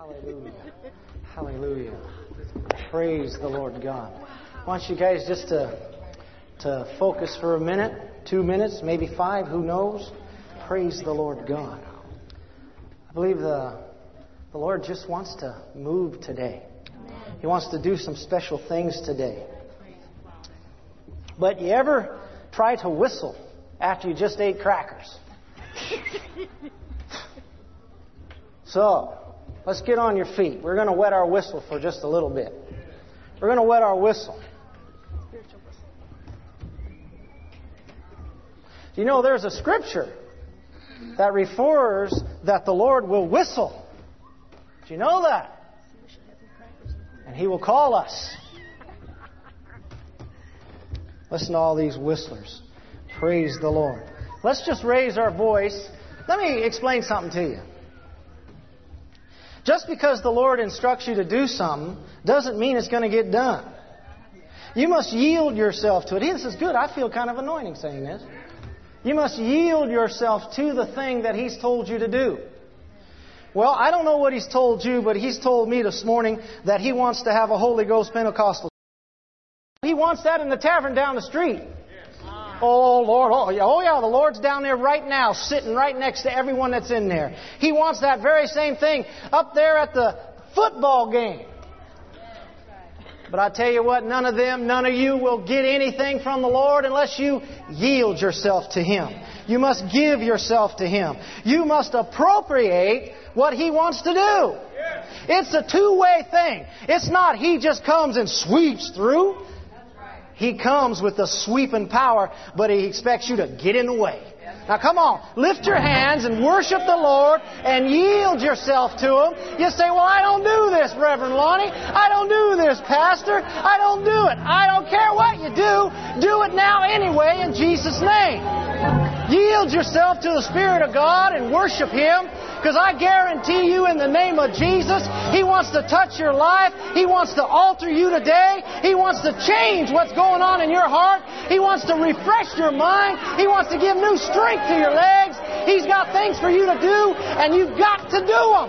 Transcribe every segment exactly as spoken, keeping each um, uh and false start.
Hallelujah. Hallelujah. Praise the Lord God. I want you guys just to, to focus for a minute, two minutes, maybe five, who knows? Praise the Lord God. I believe the, the Lord just wants to move today. He wants to do some special things today. But you ever try to whistle after you just ate crackers? So, let's get on your feet. We're going to wet our whistle for just a little bit. We're going to wet our whistle. You know, there's a scripture that refers that the Lord will whistle. Do you know that? And He will call us. Listen to all these whistlers. Praise the Lord. Let's just raise our voice. Let me explain something to you. Just because the Lord instructs you to do something doesn't mean it's going to get done. You must yield yourself to it. This is good. I feel kind of anointing saying this. You must yield yourself to the thing that He's told you to do. Well, I don't know what He's told you, but He's told me this morning that He wants to have a Holy Ghost Pentecostal. He wants that in the tavern down the street. Oh, Lord. Oh yeah, oh, yeah. The Lord's down there right now, sitting right next to everyone that's in there. He wants that very same thing up there at the football game. But I tell you what, none of them, none of you will get anything from the Lord unless you yield yourself to Him. You must give yourself to Him. You must appropriate what He wants to do. It's a two-way thing. It's not He just comes and sweeps through. He comes with the sweeping power, but He expects you to get in the way. Now come on, lift your hands and worship the Lord and yield yourself to Him. You say, well, I don't do this, Reverend Lonnie. I don't do this, Pastor. I don't do it. I don't care what you do. Do it now anyway in Jesus' name. Yield yourself to the Spirit of God and worship Him. Because I guarantee you in the name of Jesus, He wants to touch your life. He wants to alter you today. He wants to change what's going on in your heart. He wants to refresh your mind. He wants to give new strength to your legs. He's got things for you to do, and you've got to do them.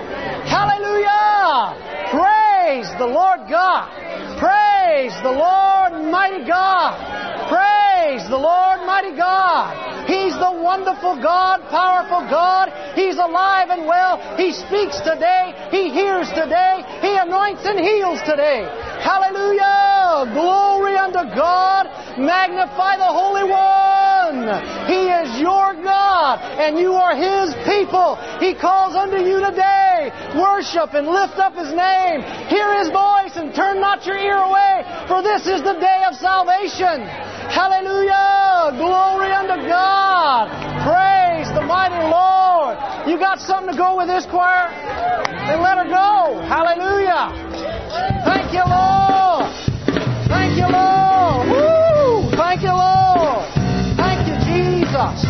Hallelujah! Praise the Lord God. Praise the Lord mighty God. Praise the Lord mighty God. He's the wonderful God, powerful God. He's alive and well. He speaks today. He hears today. He anoints and heals today. Hallelujah! Glory unto God. Magnify the Holy One. He is your God, and you are His people. He calls unto you today. Worship and lift up His name. Hear His voice and turn not your ear away, for this is the day of salvation. Hallelujah! Glory unto God. Praise the mighty Lord. You got something to go with this choir? Then let her go. Hallelujah. Thank you, Lord. Thank you, Lord. Woo! Thank you, Lord. Thank you, Jesus.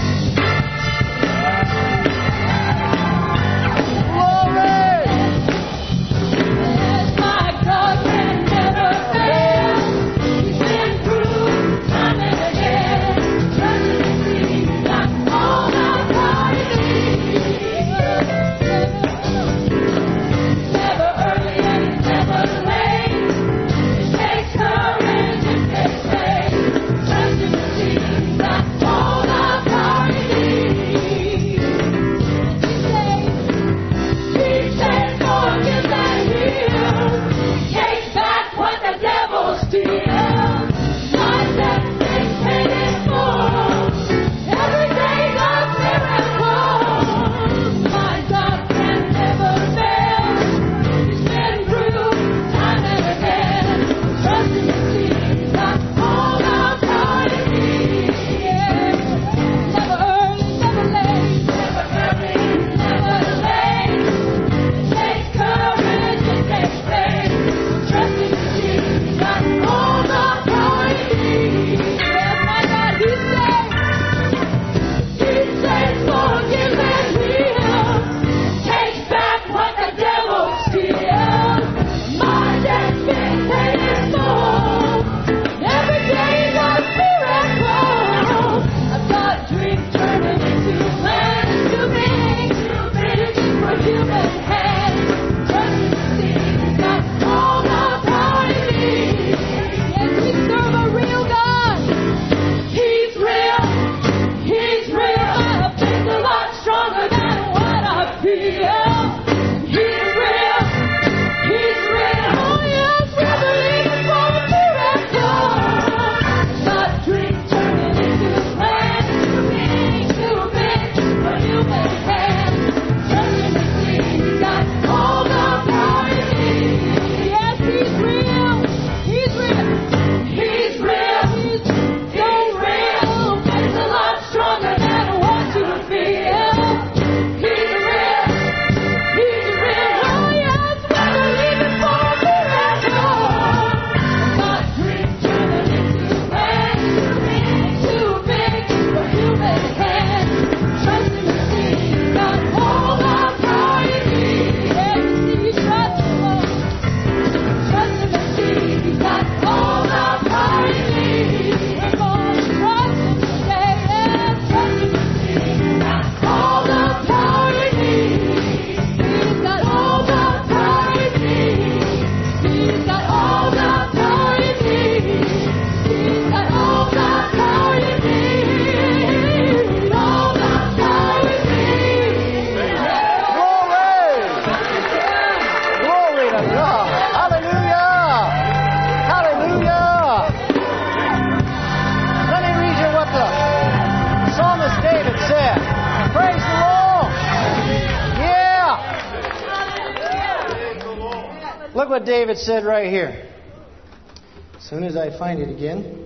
Glory. My God can never fail. He's been through time and again. Trusting that's all I've got to need. Never early and he's never late. Look what David said right here. As soon as I find it again.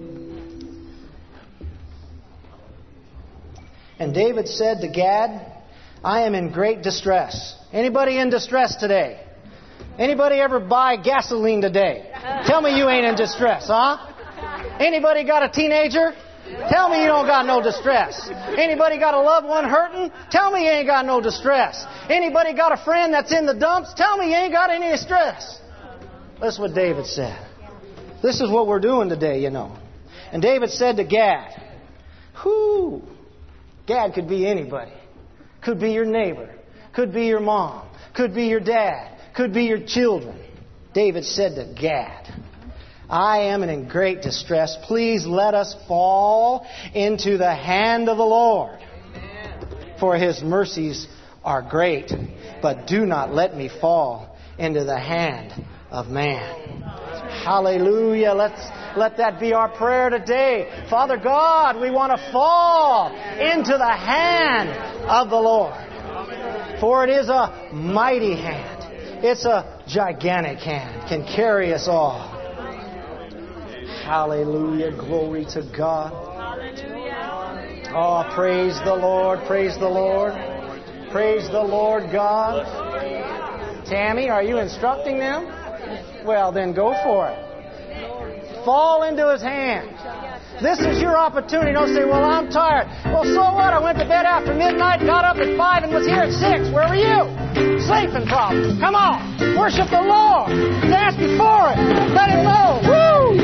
And David said to Gad, I am in great distress. Anybody in distress today? Anybody ever buy gasoline today? Tell me you ain't in distress, huh? Anybody got a teenager? Tell me you don't got no distress. Anybody got a loved one hurting? Tell me you ain't got no distress. Anybody got a friend that's in the dumps? Tell me you ain't got any distress. That's what David said. This is what we're doing today, you know. And David said to Gad, whoo, Gad could be anybody. Could be your neighbor. Could be your mom. Could be your dad. Could be your children. David said to Gad, I am in great distress. Please let us fall into the hand of the Lord. For His mercies are great. But do not let me fall into the hand of man. Hallelujah. Let's let that be our prayer today. Father God, we want to fall into the hand of the Lord. For it is a mighty hand. It's a gigantic hand. Can carry us all. Hallelujah. Glory to God. Oh, praise the Lord. Praise the Lord. Praise the Lord God. Tammy, are you instructing them? Well, then go for it. Fall into His hand. This is your opportunity. Don't say, well, I'm tired. Well, so what? I went to bed after midnight, got up at five, and was here at six. Where were you? Sleeping probably. Come on. Worship the Lord. Dance before it. Let Him know. Woo!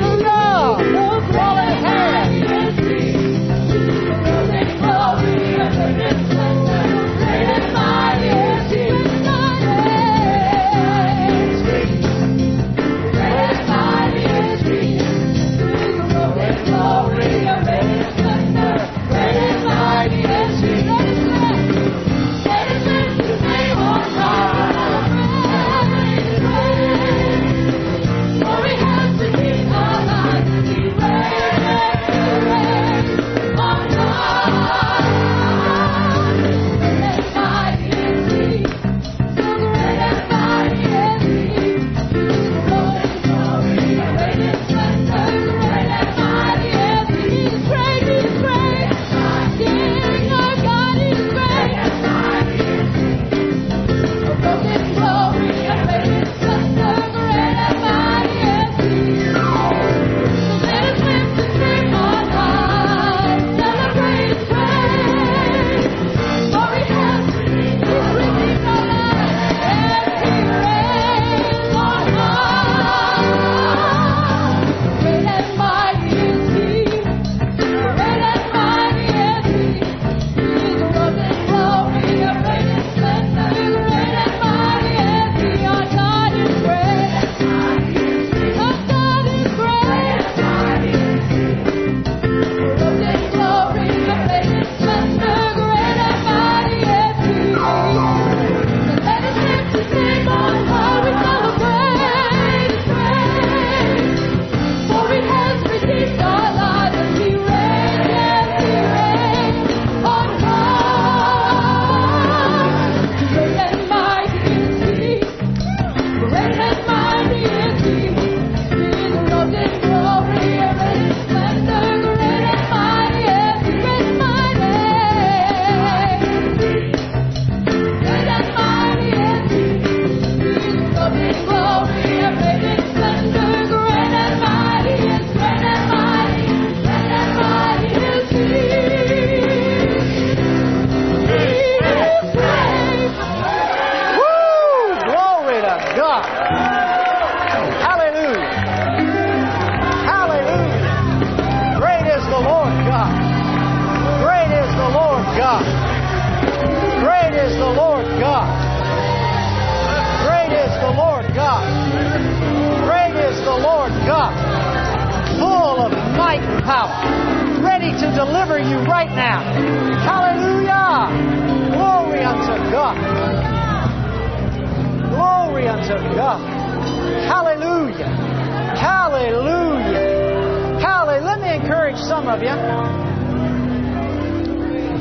Hallelujah. Fall in His hand.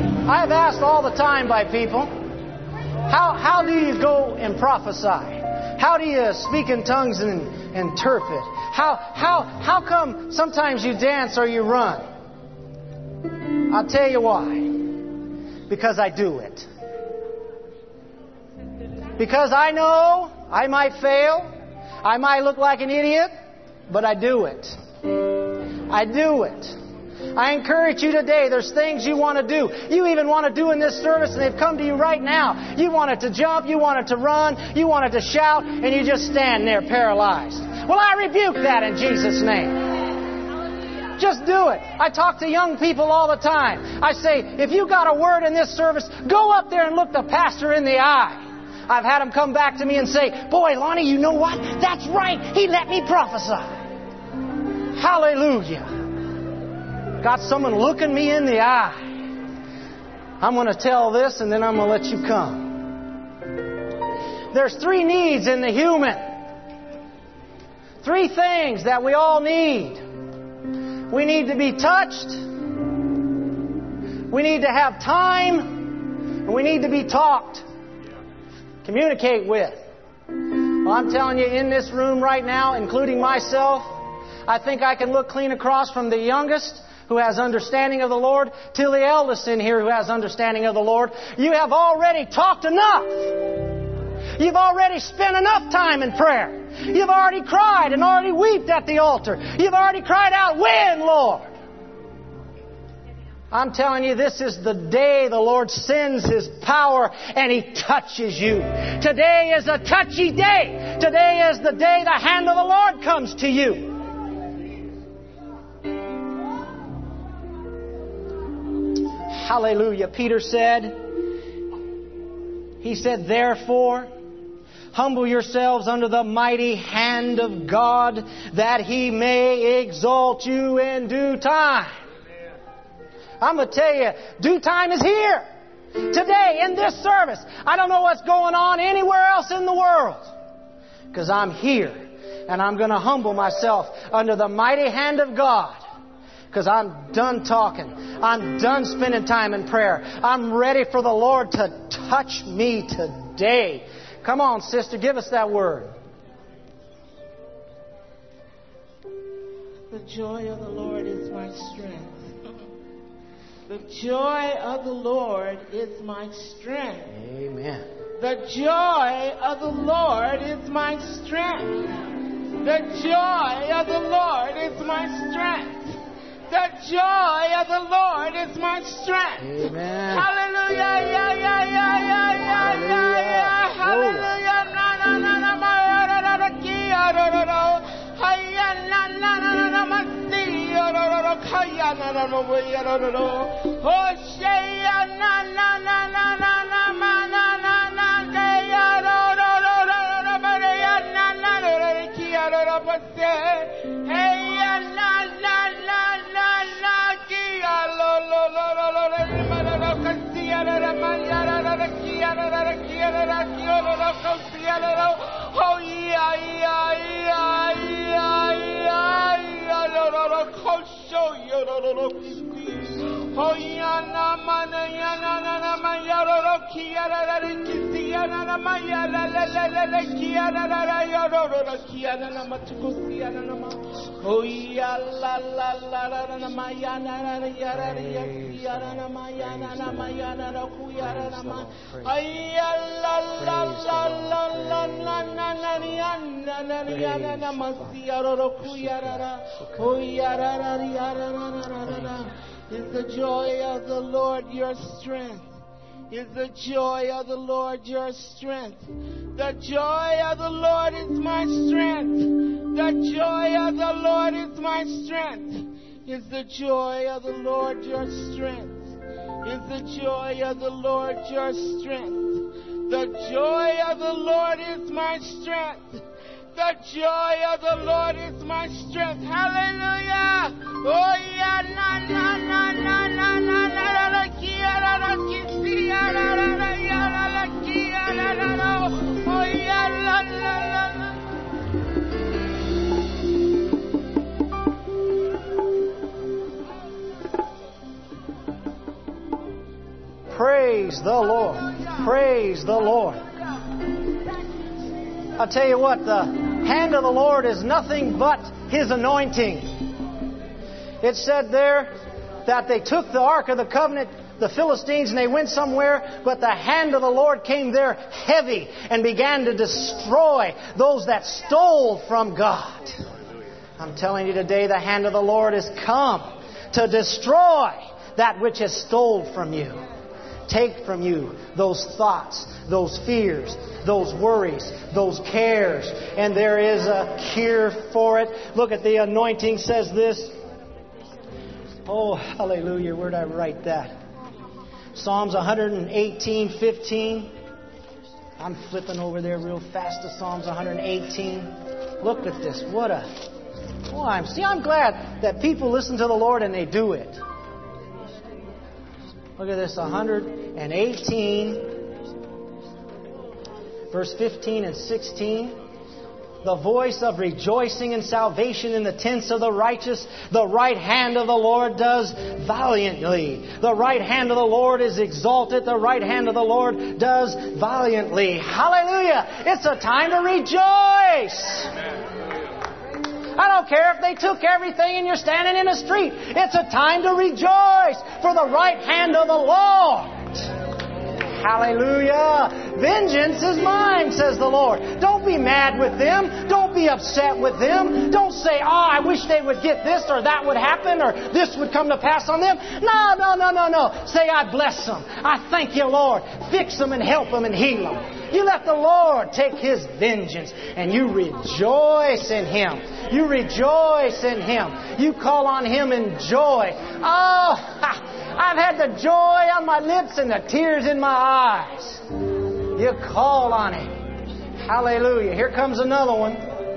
People, how how do you go and prophesy? How do you speak in tongues and interpret? How, how, how come sometimes you dance or you run? I'll tell you why. Because I do it. Because I know I might fail. I might look like an idiot. But I do it. I do it. I encourage you today, there's things you want to do. You even want to do in this service, and they've come to you right now. You wanted to jump, you wanted to run, you wanted to shout, and you just stand there paralyzed. Well, I rebuke that in Jesus' name. Just do it. I talk to young people all the time. I say, if you got a word in this service, go up there and look the pastor in the eye. I've had him come back to me and say, boy, Lonnie, you know what? That's right. He let me prophesy. Hallelujah. Got someone looking me in the eye. I'm going to tell this and then I'm going to let you come. There's three needs in the human. Three things that we all need. We need to be touched. We need to have time. And we need to be talked. Communicate with. Well, I'm telling you, in this room right now, including myself, I think I can look clean across from the youngest who has understanding of the Lord, till the eldest in here who has understanding of the Lord. You have already talked enough. You've already spent enough time in prayer. You've already cried and already wept at the altar. You've already cried out, when, Lord? I'm telling you, this is the day the Lord sends His power and He touches you. Today is a touchy day. Today is the day the hand of the Lord comes to you. Hallelujah. Peter said, he said, therefore, humble yourselves under the mighty hand of God, that He may exalt you in due time. I'm going to tell you, due time is here. Today, in this service. I don't know what's going on anywhere else in the world. Because I'm here. And I'm going to humble myself under the mighty hand of God. Because I'm done talking. I'm done spending time in prayer. I'm ready for the Lord to touch me today. Come on, sister, give us that word. The joy of the Lord is my strength. The joy of the Lord is my strength. Amen. The joy of the Lord is my strength. The joy of the Lord is my strength. The joy of the Lord is my strength. Amen. Hallelujah. Yeah, yeah, yeah, yeah, yeah, yeah, yeah. Hallelujah. Na na na na ma ra ra ra ki ra ra ra. Hayya na na na na na ma si ra ra ra. Kaya na na na wa ra ra ra. Oh sheya na na na na na na ma na na na ke ya ra ra ra ra ra ma re ya na na ra ra ki ra ra pa se. Hey ya na na na na na ki ya lo lo lo lo lo re ma ra ra ka si ya ra ra ma ya ra ra ki ya ra ra ki ya ra ra ki ya ra ra ka si ya ra ra. Oh ya ya ya ya ya ya lo lo lo ko sho yo lo lo lo ki. Oh ya na ma na ya na na na ma ya lo lo ki ya ra ra ki si ya na na ma ya la la la la la ki ya ra ra ra ya lo lo lo ki ya na na ma tu ko si ya na na ma. Oh ya la la la la na ma ya na ra ra ya ra ya si ya na na ma ya na na ma ya na ra ku ya ra na ma. Ay ya la la la la la na na na ya na na ya na na ma si ya ro ku ya ra ra. Oh ya ra ra ya ra ra ra ra ra. Is the joy of the Lord your strength? Is the joy of the Lord your strength? The joy of the Lord is my strength. The joy of the Lord is my strength. Is the joy of the Lord your strength? Is the joy of the Lord your strength? The joy of the Lord is my strength. The joy of the Lord is my strength. Hallelujah. Oh yeah, na na na na na na na na kia na na kisia na na na ya na na kia na na na. Oh yeah, la la la la. Praise the Lord. Praise the Lord. I'll tell you what, the hand of the Lord is nothing but His anointing. It said there that they took the Ark of the Covenant, the Philistines, and they went somewhere, but the hand of the Lord came there heavy and began to destroy those that stole from God. I'm telling you today, the hand of the Lord has come to destroy that which is stole from you. Take from you those thoughts, those fears, those worries, those cares. And there is a cure for it. Look at the anointing says this. Oh, hallelujah. Where did I write that? Psalms one eighteen, fifteen. I'm flipping over there real fast to Psalms one eighteen. Look at this. What a... Oh, I'm, see, I'm glad that people listen to the Lord and they do it. Look at this, one eighteen, verse fifteen and sixteen. The voice of rejoicing and salvation in the tents of the righteous. The right hand of the Lord does valiantly. The right hand of the Lord is exalted. The right hand of the Lord does valiantly. Hallelujah! It's a time to rejoice. I don't care if they took everything and you're standing in a street. It's a time to rejoice for the right hand of the Lord. Hallelujah. Vengeance is mine, says the Lord. Don't be mad with them. Don't be upset with them. Don't say, oh, I wish they would get this or that would happen or this would come to pass on them. No, no, no, no, no. Say, I bless them. I thank you, Lord. Fix them and help them and heal them. You let the Lord take His vengeance and you rejoice in Him. You rejoice in Him. You call on Him in joy. Oh, ha, I've had the joy on my lips and the tears in my eyes. You call on Him. Hallelujah. Here comes another one.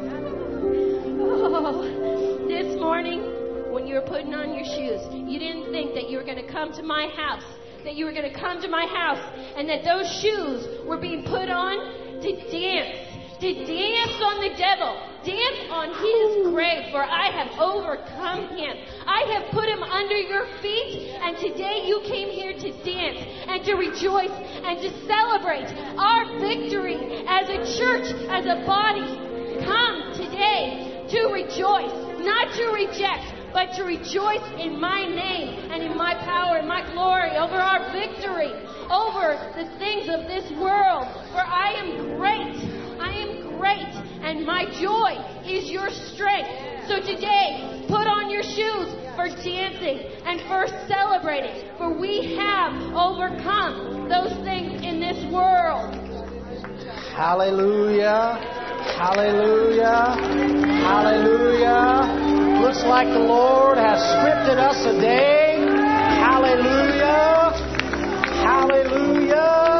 Oh, this morning when you were putting on your shoes, you didn't think that you were going to come to my house. That you were going to come to my house and that those shoes were being put on to dance. To dance on the devil. Dance on his grave, for I have overcome him. I have put him under your feet, and today you came here to dance and to rejoice and to celebrate our victory as a church, as a body. Come today to rejoice, not to reject, but to rejoice in my name and in my power and my glory over our victory, over the things of this world. For I am great. I am great, and my joy is your strength. So today, put on your shoes for dancing and for celebrating, for we have overcome those things in this world. Hallelujah. Hallelujah. Hallelujah. Looks like the Lord has scripted us a day. Hallelujah. Hallelujah.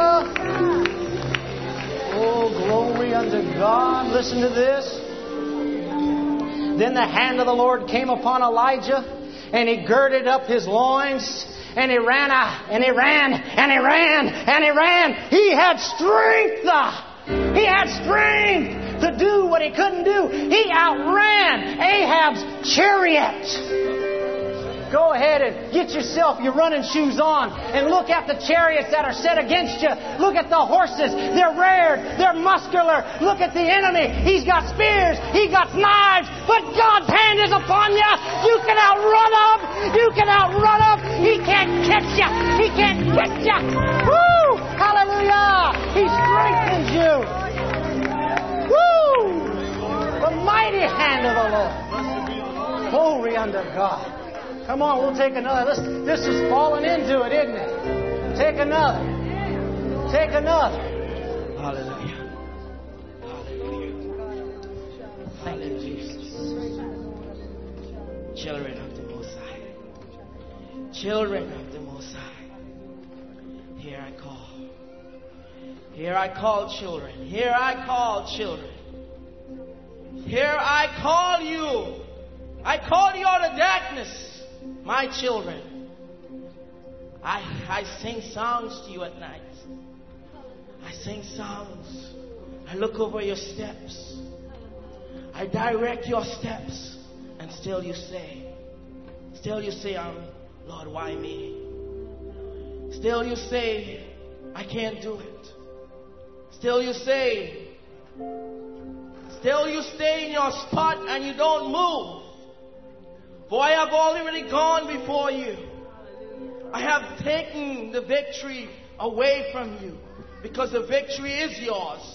Oh, glory unto God. Listen to this. Then the hand of the Lord came upon Elijah, and he girded up his loins, and he ran out, and he ran, and he ran, and he ran. He had strength. He had strength to do what he couldn't do. He outran Ahab's chariot. Go ahead and get yourself your running shoes on and look at the chariots that are set against you. Look at the horses. They're reared. They're muscular. Look at the enemy. He's got spears. He got knives. But God's hand is upon you. You can outrun him. You can outrun him. He can't catch you. He can't get you. Woo! Hallelujah! He strengthens you. Woo! The mighty hand of the Lord. Glory unto God. Come on, we'll take another. This, this is falling into it, isn't it? Take another. Take another. Hallelujah. Hallelujah. Thank you, Jesus. Children of the Most High. Children of the Most High. Here I call. Here I call children. Here I call children. Here I call you. I call you out of darkness. My children, I, I sing songs to you at night. I sing songs. I look over your steps. I direct your steps. And still you say, still you say, um, Lord, why me? Still you say, I can't do it. Still you say, Still you stay in your spot and you don't move. For I have already gone before you. I have taken the victory away from you, because the victory is yours.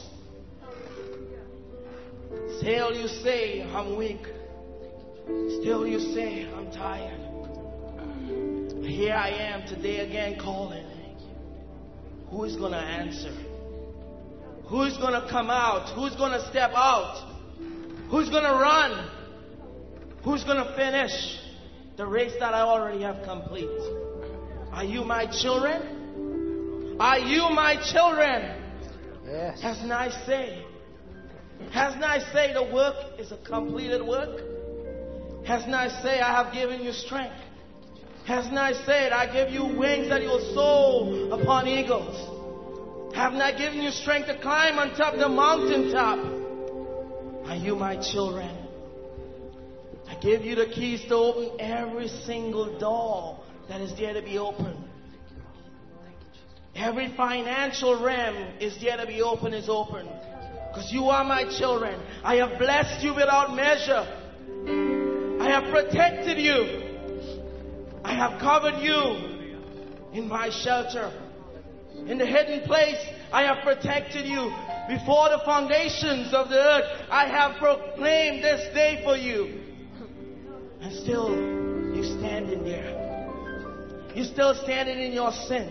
Still you say, I'm weak. Still you say, I'm tired. Here I am today again calling. Who is going to answer? Who is going to come out? Who's going to step out? Who's going to run? Who's going to finish the race that I already have complete? Are you my children? Are you my children? Yes. Hasn't I say? Hasn't I say the work is a completed work? Hasn't I say I have given you strength? Hasn't I said I give you wings that you will soar upon eagles? Haven't I given you strength to climb on top of the mountaintop? Are you my children? I give you the keys to open every single door that is there to be opened. Every financial realm is there to be open is open. Because you are my children. I have blessed you without measure. I have protected you. I have covered you in my shelter. In the hidden place, I have protected you. Before the foundations of the earth, I have proclaimed this day for you. And still, you standing there. You're still standing in your sin.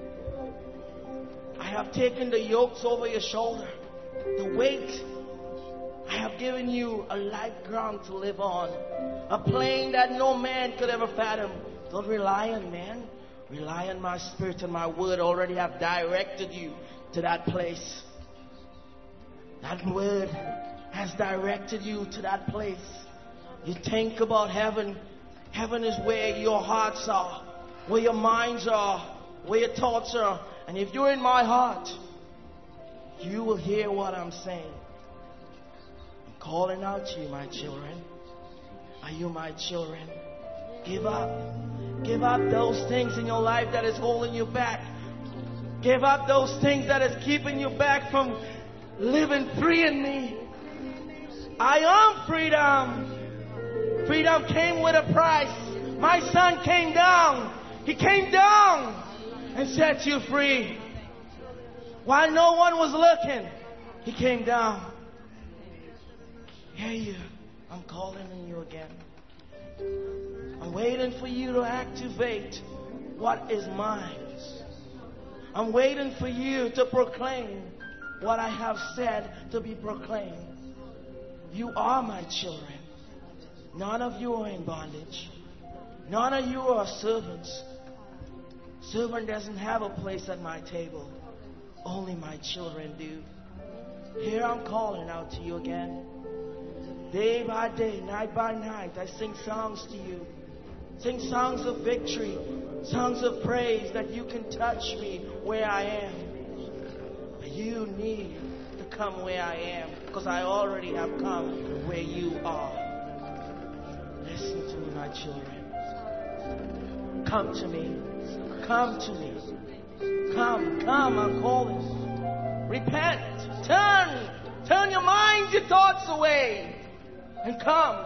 I have taken the yokes over your shoulder. The weight. I have given you a life ground to live on. A plane that no man could ever fathom. Don't rely on man. Rely on my spirit and my word. Already have directed you to that place. That word has directed you to that place. You think about heaven. Heaven is where your hearts are, where your minds are, where your thoughts are. And if you're in my heart, you will hear what I'm saying. I'm calling out to you, my children. Are you my children? Give up. Give up those things in your life that is holding you back. Give up those things that is keeping you back from living free in me. I am freedom. Freedom came with a price. My son came down. He came down and set you free. While no one was looking, he came down. Hear you. I'm calling on you again. I'm waiting for you to activate what is mine. I'm waiting for you to proclaim what I have said to be proclaimed. You are my children. None of you are in bondage. None of you are servants. Servant doesn't have a place at my table. Only my children do. Here I'm calling out to you again. Day by day, night by night, I sing songs to you. Sing songs of victory, songs of praise that you can touch me where I am. But you need to come where I am, because I already have come where you are. Listen to me, my children. Come to me. Come to me. Come, come, I'm calling. Repent. Turn. Turn your mind, your thoughts away. And come.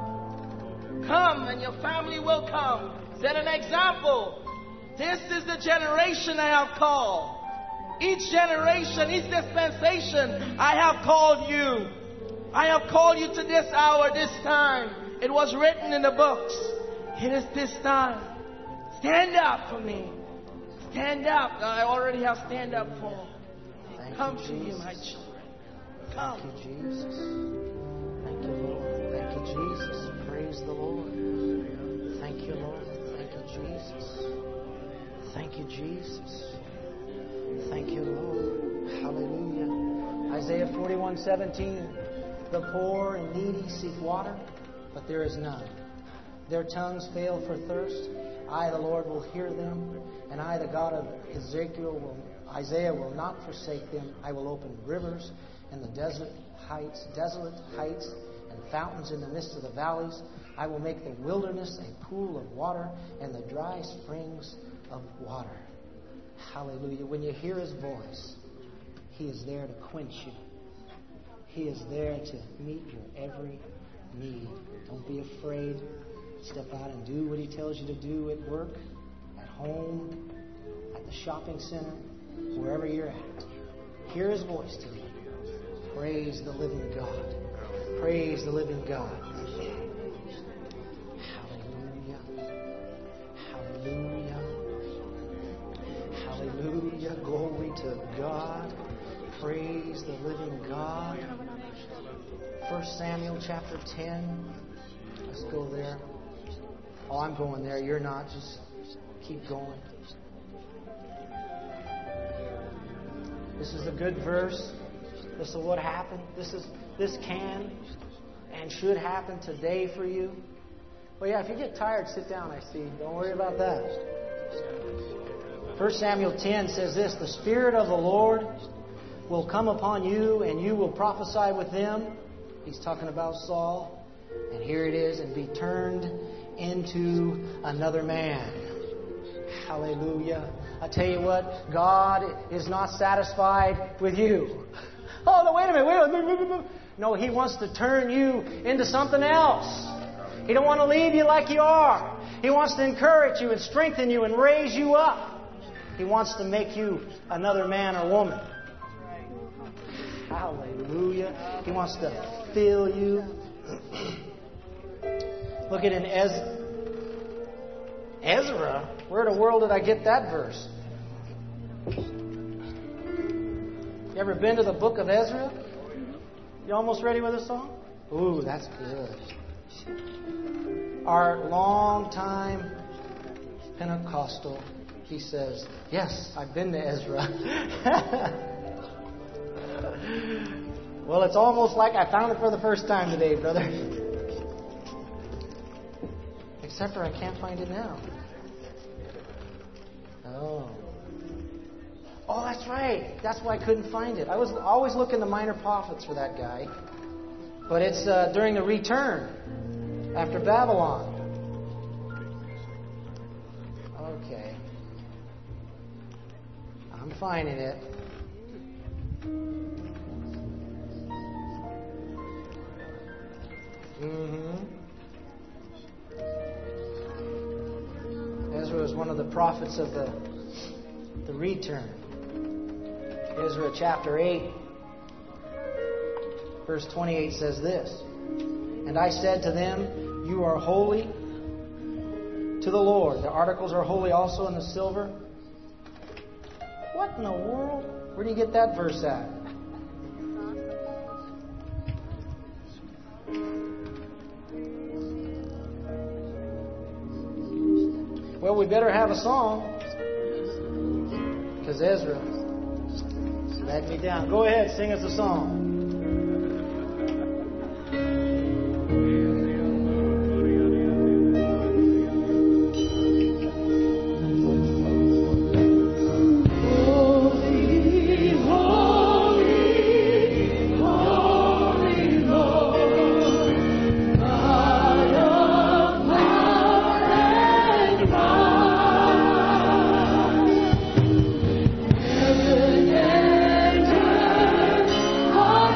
Come, and your family will come. Set an example. This is the generation I have called. Each generation, each dispensation, I have called you. I have called you to this hour, this time. It was written in the books. It is this time. Stand up for me. Stand up. I already have stand up for. Thank Come you, to you, Jesus. my children. Come. Thank you, Jesus. Thank you, Lord. Thank you, Jesus. Praise the Lord. Thank you, Lord. Thank you, Jesus. Thank you, Jesus. Thank you, Lord. Hallelujah. Isaiah forty-one seventeen. The poor and needy seek water, but there is none. Their tongues fail for thirst. I, the Lord, will hear them, and I, the God of Ezekiel, will, Isaiah, will not forsake them. I will open rivers in the desert heights, desolate heights, and fountains in the midst of the valleys. I will make the wilderness a pool of water, and the dry springs of water. Hallelujah. When you hear His voice, He is there to quench you. He is there to meet your every need. Don't be afraid. Step out and do what He tells you to do at work, at home, at the shopping center, wherever you're at. Hear His voice today. Praise the living God. Praise the living God. Hallelujah. Hallelujah. Hallelujah. Glory to God. Praise the living God. First Samuel chapter ten. Let's go there. Oh, I'm going there. You're not. Just keep going. This is a good verse. This is what happened. This is this can and should happen today for you. Well, yeah, if you get tired, sit down, I see. Don't worry about that. First Samuel ten says this, the Spirit of the Lord will come upon you, and you will prophesy with them. He's talking about Saul. And here it is, and be turned into another man. Hallelujah. I tell you what, God is not satisfied with you. Oh, no, wait a minute. Wait a minute. No, He wants to turn you into something else. He don't want to leave you like you are. He wants to encourage you and strengthen you and raise you up. He wants to make you another man or woman. Hallelujah. He wants to fill you. Look at in Ez- Ezra. Where in the world did I get that verse? You ever been to the book of Ezra? You almost ready with a song? Ooh, that's good. Our long-time Pentecostal, he says, yes, I've been to Ezra. Well, it's almost like I found it for the first time today, brother. Except for I can't find it now. Oh. Oh, that's right. That's why I couldn't find it. I was always looking the minor prophets for that guy. But it's uh, during the return after Babylon. Okay. I'm finding it. Mm-hmm. Ezra is one of the prophets of the, the return. Ezra chapter eight, verse twenty-eight says this, and I said to them, you are holy to the Lord. The articles are holy also in the silver. What in the world? Where do you get that verse at? Well, we better have a song, because Ezra let me down. Go ahead, sing us a song. Oh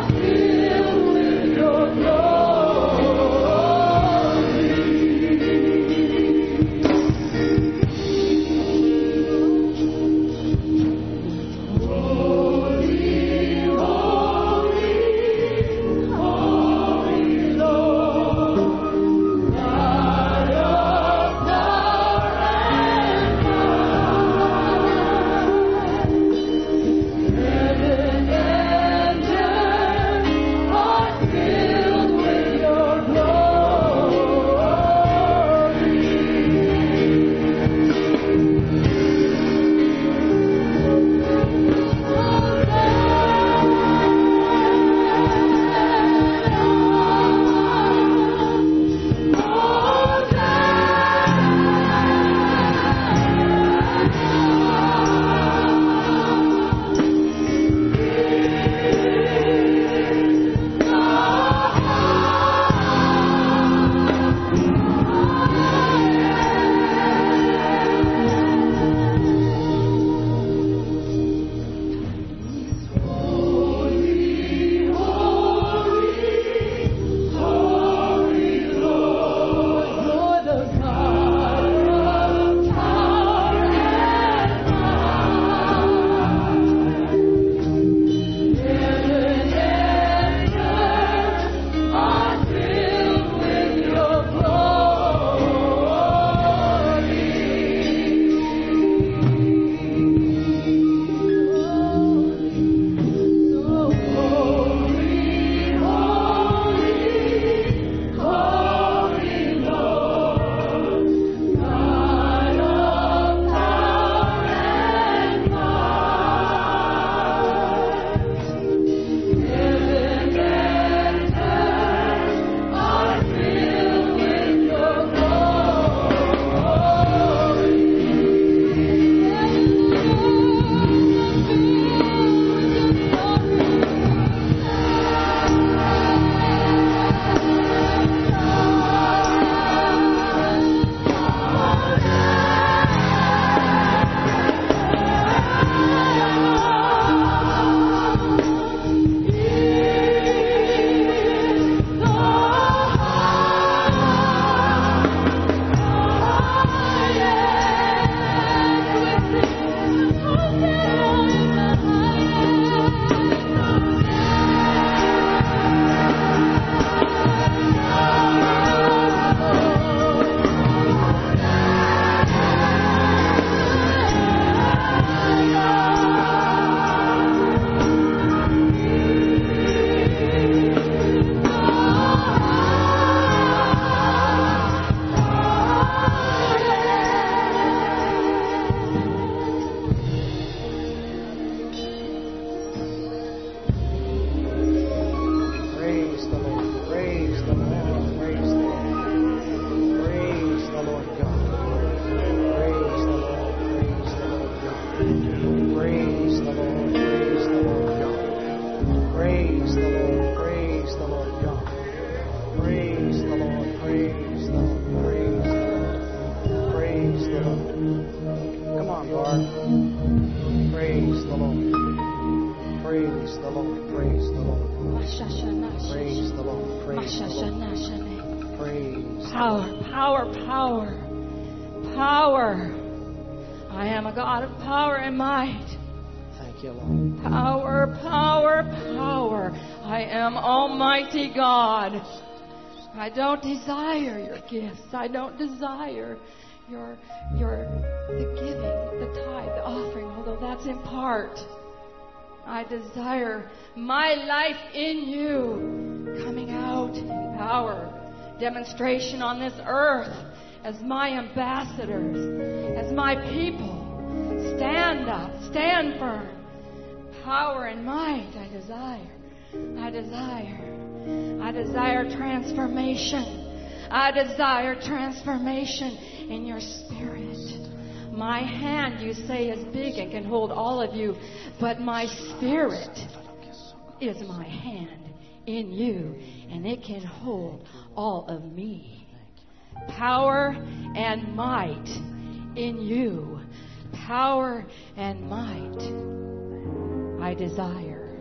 Power, power, power, power. I am a God of power and might. Thank you, Lord. Power, power, power. I am Almighty God. I don't desire your gifts. I don't desire your your the giving, the tithe, the offering, although that's in part. I desire my life in you, coming out in power, demonstration on this earth as my ambassadors, as my people. Stand up, stand firm. Power and might I desire. I desire. I desire transformation. I desire transformation in your spirit. My hand, you say, is big and can hold all of you, but my spirit is my hand in you, and it can hold all of me. Power and might in you. Power and might I desire.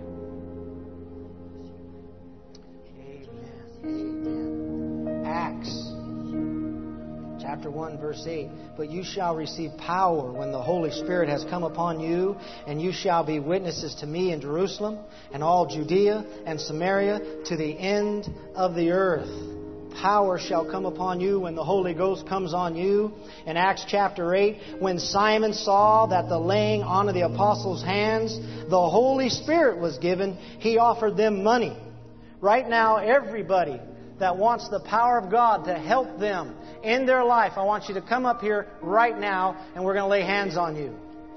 Amen. Acts chapter one, verse eight. But you shall receive power when the Holy Spirit has come upon you, and you shall be witnesses to me in Jerusalem and all Judea and Samaria to the end of the earth. Power shall come upon you when the Holy Ghost comes on you. In Acts chapter eight, when Simon saw that the laying on of the apostles' hands, the Holy Spirit was given, he offered them money. Right now, everybody that wants the power of God to help them in their life, I want you to come up here right now, and we're going to lay hands on you.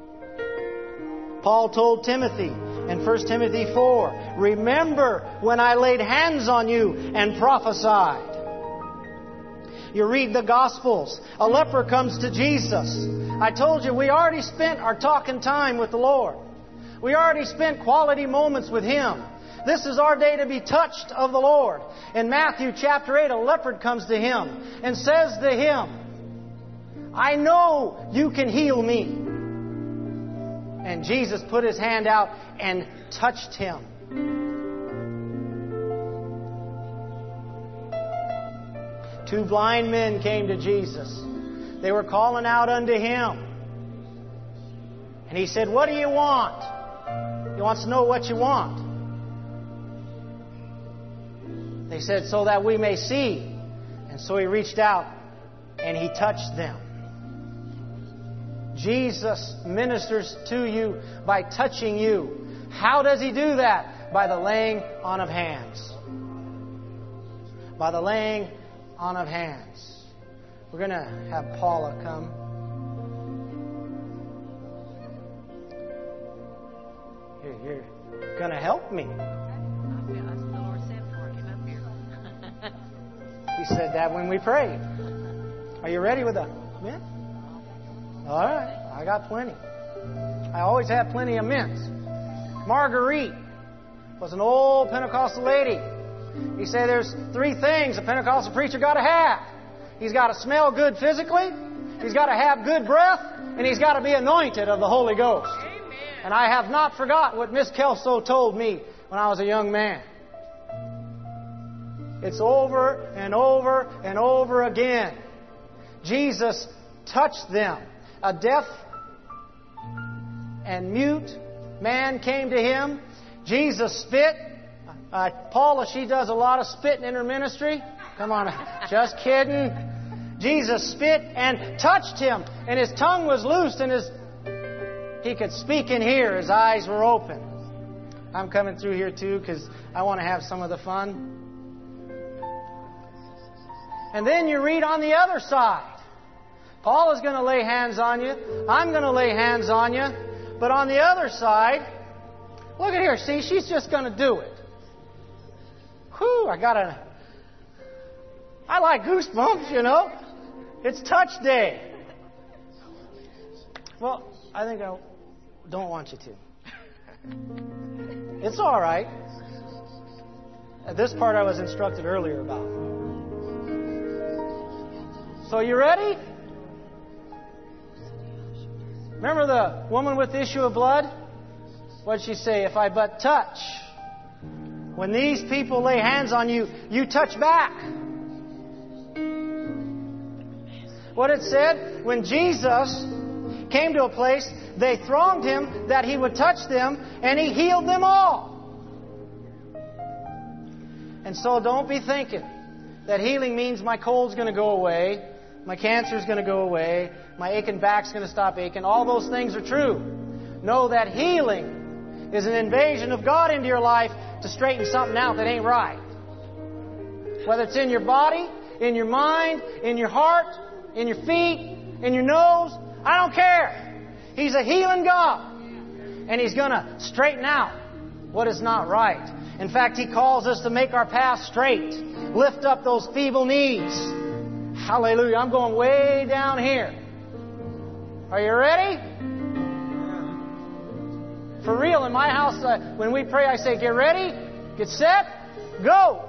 Paul told Timothy in First Timothy four, remember when I laid hands on you and prophesied. You read the Gospels. A leper comes to Jesus. I told you we already spent our talking time with the Lord. We already spent quality moments with Him. This is our day to be touched of the Lord. In Matthew chapter eight, a leopard comes to Him and says to Him, I know you can heal me. And Jesus put His hand out and touched him. Two blind men came to Jesus. They were calling out unto Him. And He said, what do you want? He wants to know what you want. They said, so that we may see. And so He reached out and He touched them. Jesus ministers to you by touching you. How does He do that? By the laying on of hands. By the laying on of hands. We're going to have Paula come. Here, you're going to help me. He said that when we prayed. Are you ready with a mint? All right. I got plenty. I always have plenty of mints. Marguerite was an old Pentecostal lady. He said there's three things a Pentecostal preacher got to have. He's got to smell good physically, he's got to have good breath, and he's got to be anointed of the Holy Ghost. Amen. And I have not forgotten what Miss Kelso told me when I was a young man. It's over and over and over again. Jesus touched them. A deaf and mute man came to Him. Jesus spit. Uh, Paula, she does a lot of spitting in her ministry. Come on, just kidding. Jesus spit and touched him, and his tongue was loosed, and his he could speak and hear. His eyes were open. I'm coming through here too because I want to have some of the fun. And then you read on the other side. Paul is going to lay hands on you. I'm going to lay hands on you. But on the other side, look at here. See, she's just going to do it. Whew, I got a... I like goosebumps, you know. It's touch day. Well, I think I don't want you to. It's all right. This part I was instructed earlier about. So you ready? Remember the woman with the issue of blood? What did she say? If I but touch. When these people lay hands on you, you touch back. What it said? When Jesus came to a place, they thronged Him that He would touch them, and He healed them all. And so don't be thinking that healing means my cold's going to go away, my cancer's going to go away, my aching back's going to stop aching. All those things are true. Know that healing is an invasion of God into your life to straighten something out that ain't right. Whether it's in your body, in your mind, in your heart, in your feet, in your nose, I don't care. He's a healing God. And He's going to straighten out what is not right. In fact, He calls us to make our path straight. Lift up those feeble knees. Hallelujah. I'm going way down here. Are you ready? For real, in my house, uh, when we pray, I say, get ready, get set, go.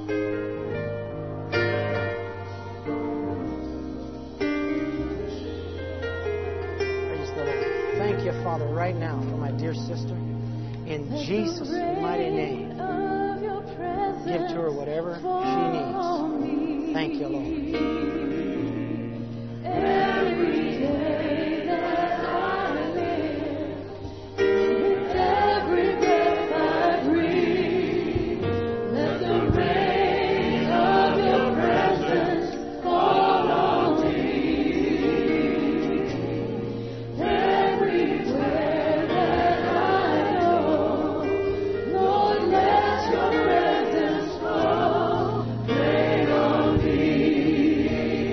Praise the Lord. Thank you, Father, right now for my dear sister. In Jesus' mighty name, give to her whatever she needs. Thank you, Lord. Every day that I live, with every breath I breathe, let the rain of Your presence fall on me. Everywhere that I go, Lord, let Your presence fall, rain on me.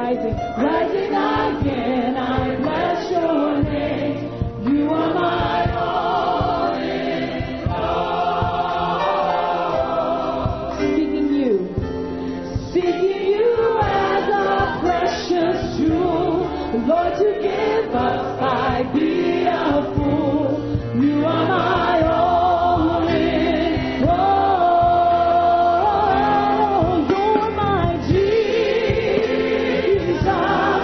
rising, rising again. I bless your name. You are my all in all. Seeking you, seeking you as a precious jewel. Lord, to give up, I'd be a fool. You are my all in all. You're my Jesus.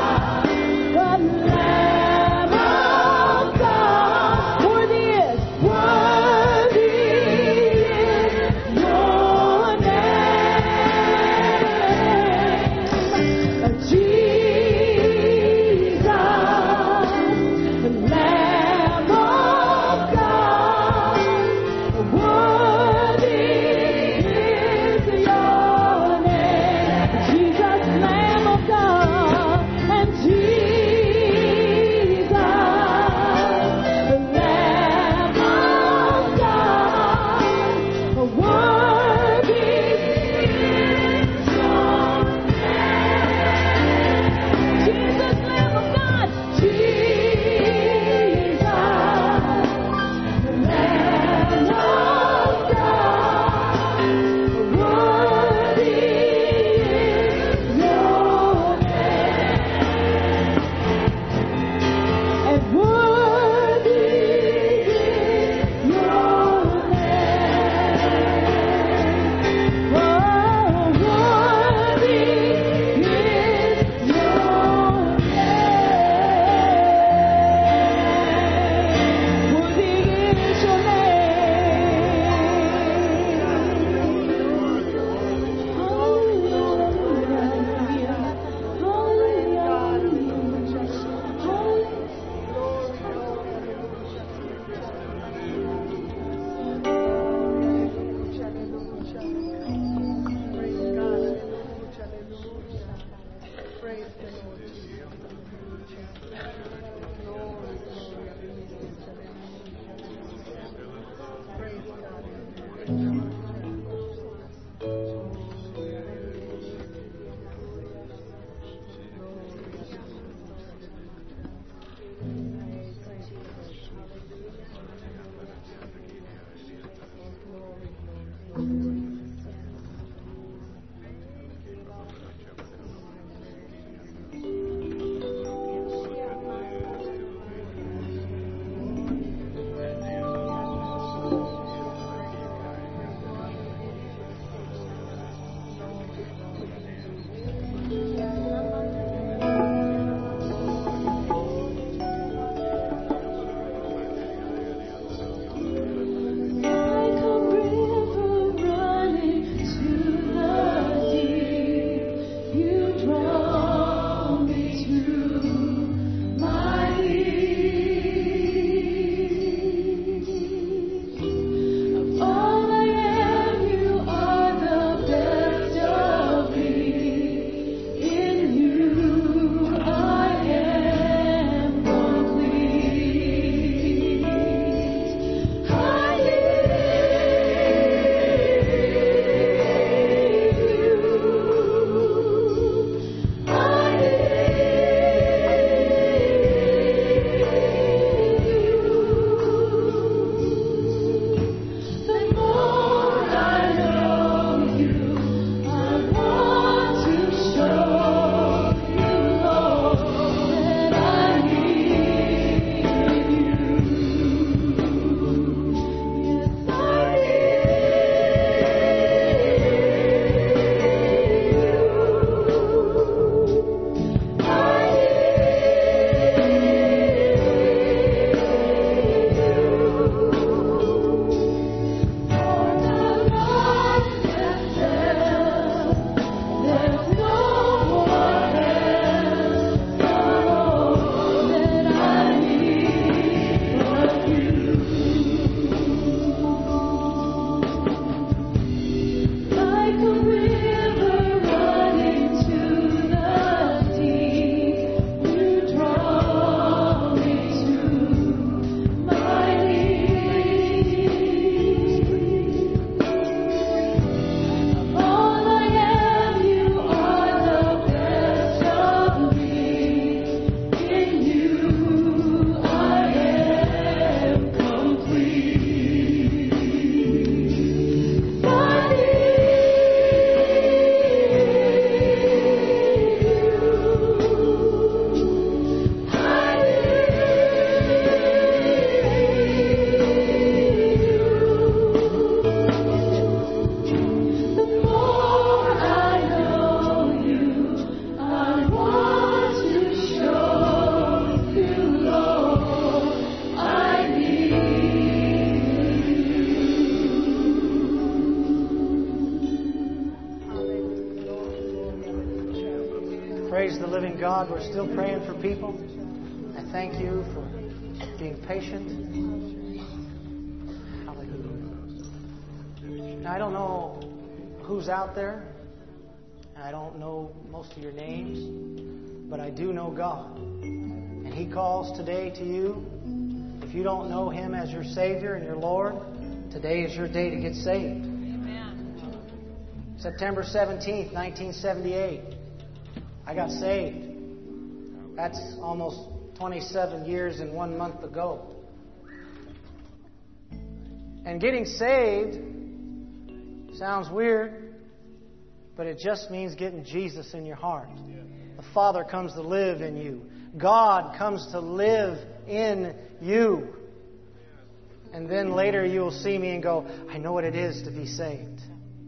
Praise the living God. We're still praying for people. I thank you for being patient. Hallelujah. Now, I don't know who's out there. I don't know most of your names. But I do know God. And He calls today to you. If you don't know Him as your Savior and your Lord, today is your day to get saved. Amen. September seventeenth, nineteen seventy-eight, I got saved. That's almost twenty-seven years and one month ago. And getting saved sounds weird, but it just means getting Jesus in your heart. The Father comes to live in you. God comes to live in you. And then later you will see me and go, I know what it is to be saved.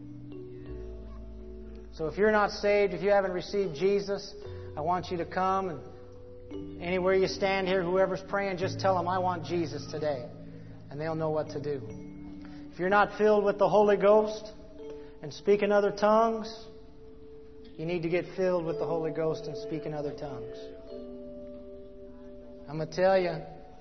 So if you're not saved, if you haven't received Jesus, I want you to come, and anywhere you stand here, whoever's praying, just tell them, I want Jesus today. And they'll know what to do. If you're not filled with the Holy Ghost and speak in other tongues, you need to get filled with the Holy Ghost and speak in other tongues. I'm going to tell you,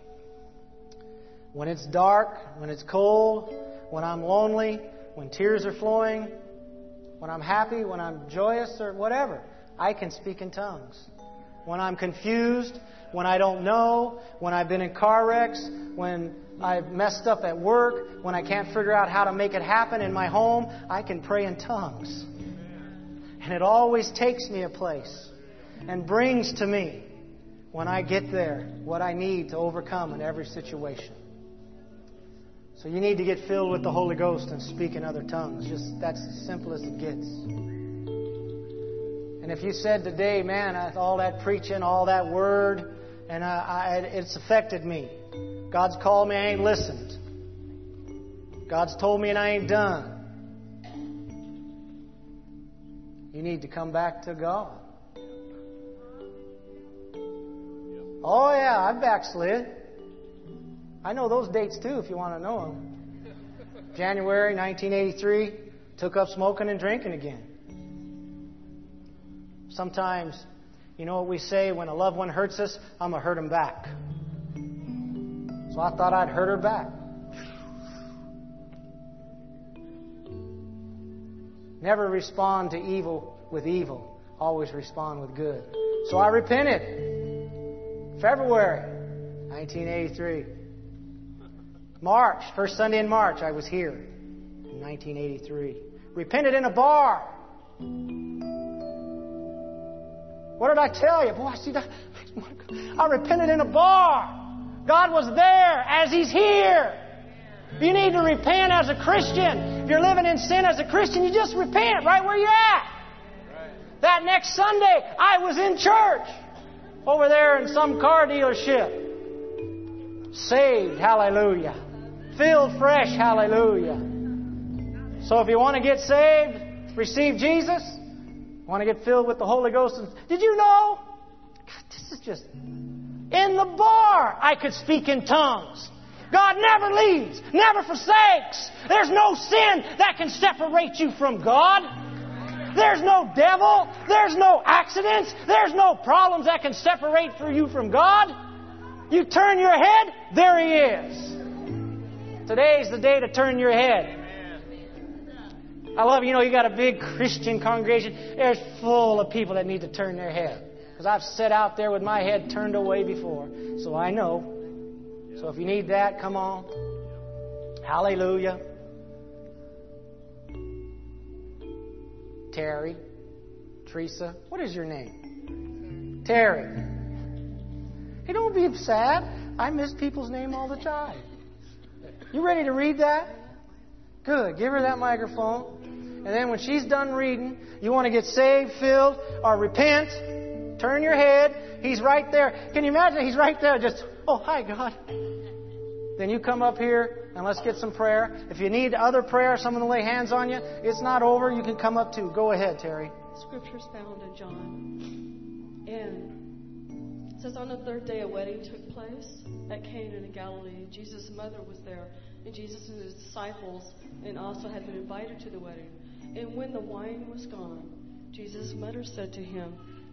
when it's dark, when it's cold, when I'm lonely, when tears are flowing, when I'm happy, when I'm joyous or whatever, I can speak in tongues. When I'm confused, when I don't know, when I've been in car wrecks, when I've messed up at work, when I can't figure out how to make it happen in my home, I can pray in tongues. And it always takes me a place and brings to me, when I get there, what I need to overcome in every situation. So you need to get filled with the Holy Ghost and speak in other tongues. Just that's as simple as it gets. And if you said today, man, all that preaching, all that word, and I, I, it's affected me. God's called me, I ain't listened. God's told me and I ain't done. You need to come back to God. Oh yeah, I backslid. I know those dates too if you want to know them. January nineteen eighty-three, took up smoking and drinking again. Sometimes, you know what we say, when a loved one hurts us, I'm going to hurt him back. So I thought I'd hurt her back. Never respond to evil with evil. Always respond with good. So I repented. February nineteen eighty-three. March, first Sunday in March, I was here in nineteen eighty-three. Repented in a bar. What did I tell you? Boy, I see that. I repented in a bar. God was there as He's here. You need to repent as a Christian. If you're living in sin as a Christian, you just repent right where you're at. That next Sunday, I was in church over there in some car dealership. Saved, hallelujah. Filled fresh, hallelujah. So if you want to get saved, receive Jesus, want to get filled with the Holy Ghost. Did you know? God, this is just... In the bar, I could speak in tongues. God never leaves, never forsakes. There's no sin that can separate you from God. There's no devil. There's no accidents. There's no problems that can separate you from God. You turn your head, there He is. Today's the day to turn your head. I love, you know, you got a big Christian congregation. There's full of people that need to turn their head. Because I've sat out there with my head turned away before. So I know. So if you need that, come on. Hallelujah. Terry. Teresa. What is your name? Terry. Hey, don't be sad. I miss people's name all the time. You ready to read that? Good. Give her that microphone. And then when she's done reading, you want to get saved, filled, or repent, turn your head. He's right there. Can you imagine? He's right there. Just, oh, hi, God. Then you come up here and let's get some prayer. If you need other prayer, someone to lay hands on you, it's not over. You can come up too. Go ahead, Terry. Scripture's found in John. And it says, on the third day a wedding took place at Cana in Galilee. Jesus' mother was there. And Jesus and His disciples and also had been invited to the wedding. And when the wine was gone, Jesus' mother said to Him,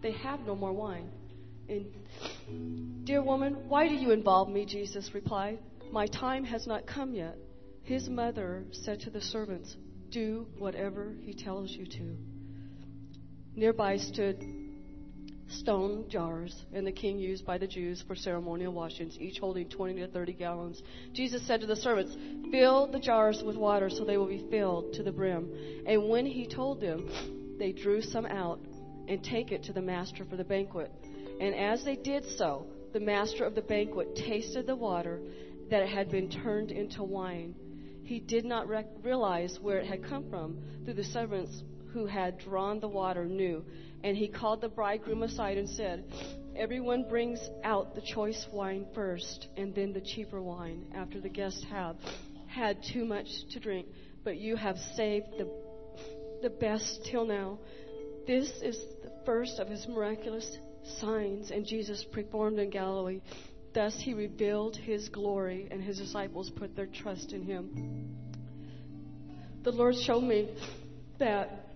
they have no more wine. And, dear woman, why do you involve me? Jesus replied. My time has not come yet. His mother said to the servants, do whatever he tells you to. Nearby stood stone jars, and the king used by the Jews for ceremonial washings, each holding twenty to thirty gallons. Jesus said to the servants, fill the jars with water so they will be filled to the brim. And when he told them, they drew some out and take it to the master for the banquet. And as they did so, the master of the banquet tasted the water, that it had been turned into wine. He did not rec- realize where it had come from, though the servants who had drawn the water knew. And he called the bridegroom aside and said, everyone brings out the choice wine first, and then the cheaper wine, after the guests have had too much to drink. But you have saved the, the best till now. This is the first of his miraculous signs, and Jesus performed in Galilee. Thus he revealed his glory, and his disciples put their trust in him. The Lord showed me that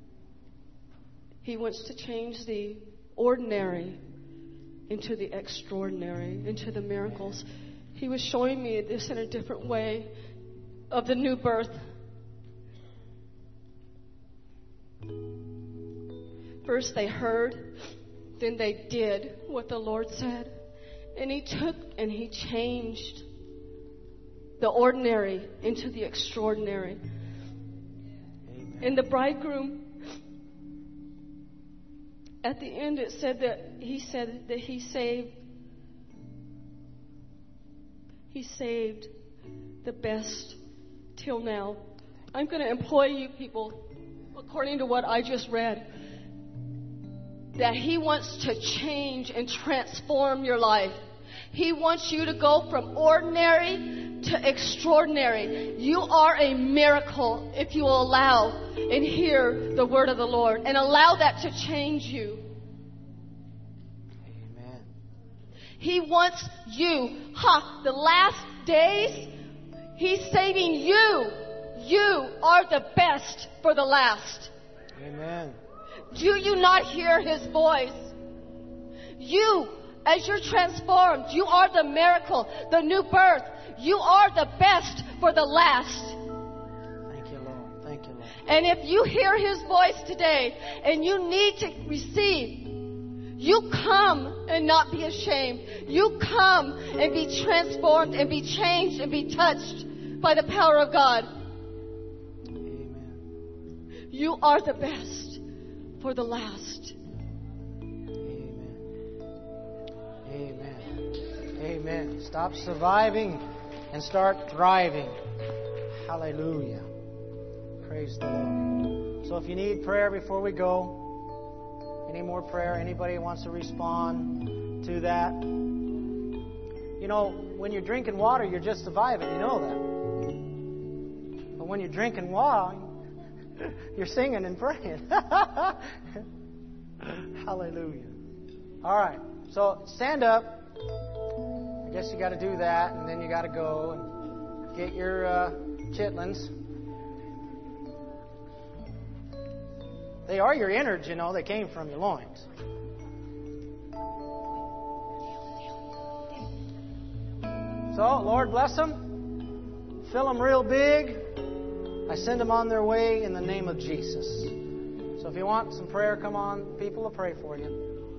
he wants to change the ordinary into the extraordinary, into the miracles. He was showing me this in a different way of the new birth. First they heard, then they did what the Lord said. And he took and he changed the ordinary into the extraordinary. Amen. And the bridegroom, at the end it said that he said that he saved he saved the best till now. I'm going to employ you people, according to what I just read, that he wants to change and transform your life. He wants you to go from ordinary to extraordinary. You are a miracle if you will allow and hear the word of the Lord and allow that to change you. Amen. He wants you. Ha! The last days, he's saving you. You are the best for the last. Amen. Do you not hear his voice? You, as you're transformed, you are the miracle, the new birth. You are the best for the last. Thank you, Lord. Thank you, Lord. And if you hear his voice today and you need to receive, you come and not be ashamed. You come and be transformed and be changed and be touched by the power of God. Amen. You are the best for the last. Amen. Amen. Amen. Stop surviving and start thriving. Hallelujah. Praise the Lord. So if you need prayer before we go, any more prayer, anybody wants to respond to that? You know, when you're drinking water, you're just surviving. You know that. But when you're drinking wine, you're singing and praying. Hallelujah. All right. So stand up. I guess you got to do that, and then you got to go and get your uh, chitlins. They are your innards, you know. They came from your loins. So, Lord, bless them. Fill them real big. I send them on their way in the name of Jesus. So if you want some prayer, come on. People will pray for you.